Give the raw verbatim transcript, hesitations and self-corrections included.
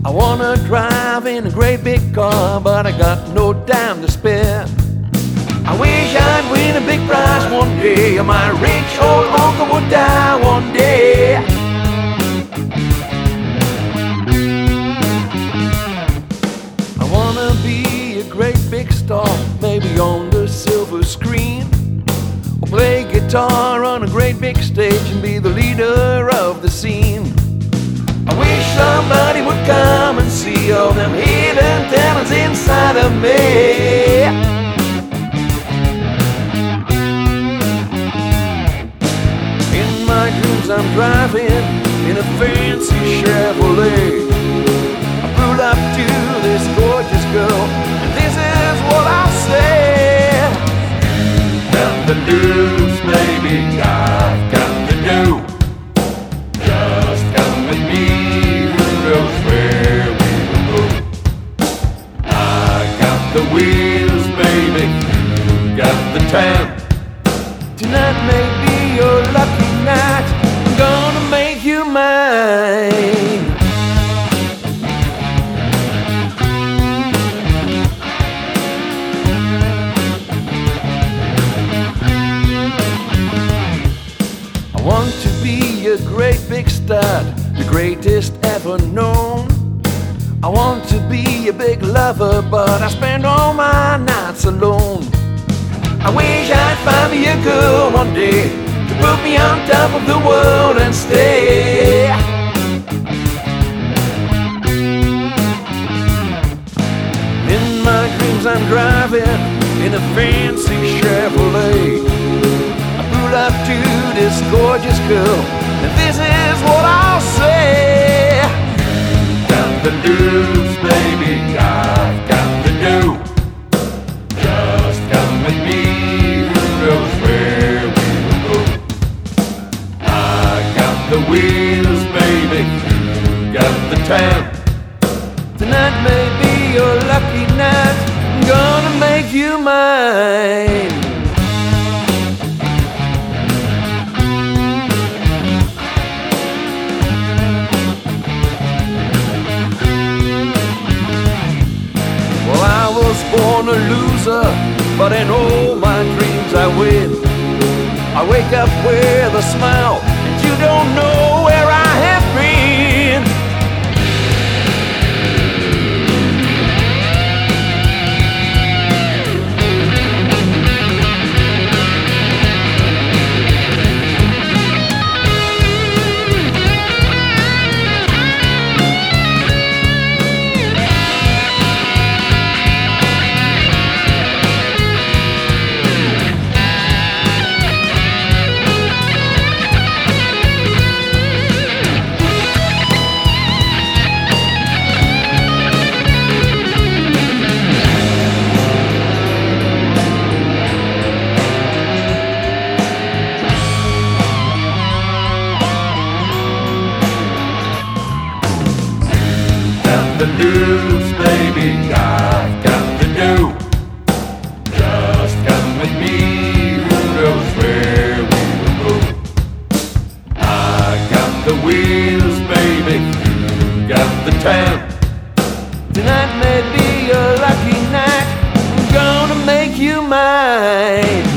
I wanna drive in a great big car, but I got no time to spare. I wish I'd win a big prize one day, or my rich old uncle would die one day. I wanna be a great big star, maybe on the silver screen, or play guitar on a great big stage and be the leader of the scene. I wish somebody would come and see all them hidden talents inside of me. In my dreams I'm driving in a fancy Chevrolet. I pull up to this gorgeous girl, and this is what I say. You got the news, baby, I've got the news. Just come with me, who knows where we will go. I got the wheels, baby, you got the time. Tonight may be your lucky night, I'm gonna make you mine. I want to be a great big star, the greatest ever known. I want to be a big lover, but I spend all my nights alone. I wish I'd find me a girl one day to put me on top of the world and stay. In my dreams I'm driving in a fancy Chevrolet. I pull up to this gorgeous girl, and this is what I'll say. You got the news, baby, I've got the news. Just come with me, who knows where we will go. I got the wheels, baby, you got the time. Tonight may be your lucky night, I'm gonna make you mine. Well, I was born a loser, but in all my dreams I win. I wake up with a smile, and you don't know where I have been. The news, baby, I've got the news. Just come with me, who knows where we will go. I got the wheels, baby, you got the time. Tonight may be your lucky night, I'm gonna make you mine.